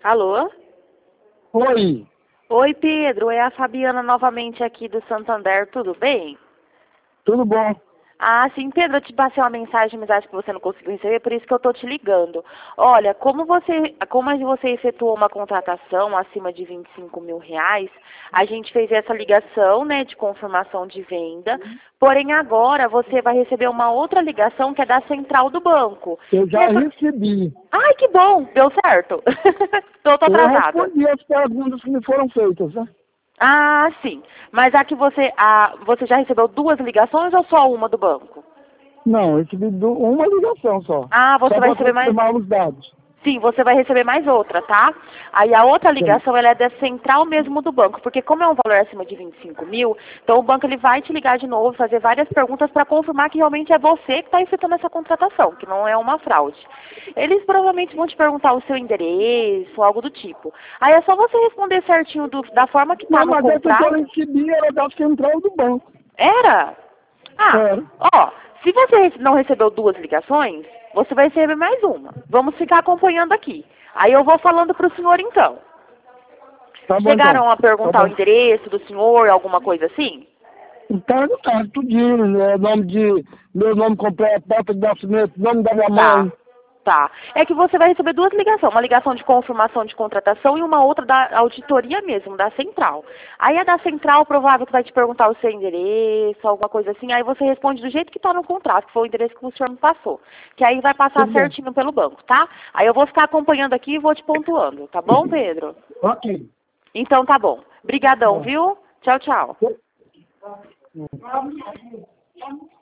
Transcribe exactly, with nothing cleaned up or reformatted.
Alô? Oi, Oi, Pedro. É a Fabiana novamente aqui do Santander. Tudo bem? tudo bom? Ah, sim, Pedro, eu te passei uma mensagem, mas acho que você não conseguiu receber, por isso que eu tô te ligando. Olha, como você, como você efetuou uma contratação acima de vinte e cinco mil reais, a gente fez essa ligação, né, de confirmação de venda, porém agora você vai receber uma outra ligação que é da central do banco. Eu Que já é pra... recebi. Ai, que bom, deu certo. tô, tô Eu atrasada. respondi as perguntas que me foram feitas, né? Ah, sim. Mas aqui você, ah, você já recebeu duas ligações ou só uma do banco? Não, eu recebi du- uma ligação só. Ah, você Só vai para receber mais... confirmar os dados. Sim, você vai receber mais outra, tá? Aí a outra Sim. ligação, ela é da central mesmo do banco, porque como é um valor acima de vinte e cinco mil, então o banco ele vai te ligar de novo, fazer várias perguntas para confirmar que realmente é você que está efetuando essa contratação, que não é uma fraude. Eles provavelmente vão te perguntar o seu endereço, algo do tipo. Aí é só você responder certinho do- da forma que está Não, no mas essa que eu contrato. recebi era da central do banco. Era? Ah, Era. ó, se você rece- não recebeu duas ligações, você vai receber mais uma. Vamos ficar acompanhando aqui. Aí eu vou falando para o senhor então. Tá bom então. Chegaram a Tá perguntar o bom. endereço do senhor, alguma coisa assim? Então, tá, tudinho, né? Nome de. Meu nome completo, data de nascimento, nome da minha Tá, mãe. tá. É que você vai receber duas ligações, uma ligação de confirmação de contratação e uma outra da auditoria mesmo, da central. Aí a da central, provável que vai te perguntar o seu endereço, alguma coisa assim, aí você responde do jeito que está no contrato, que foi o endereço que o senhor me passou. Que aí vai passar Tudo bem. certinho pelo banco, tá? Aí eu vou ficar acompanhando aqui e vou te pontuando, tá bom, Pedro? Ok. Então tá bom. Brigadão, Bom. viu? Tchau, tchau.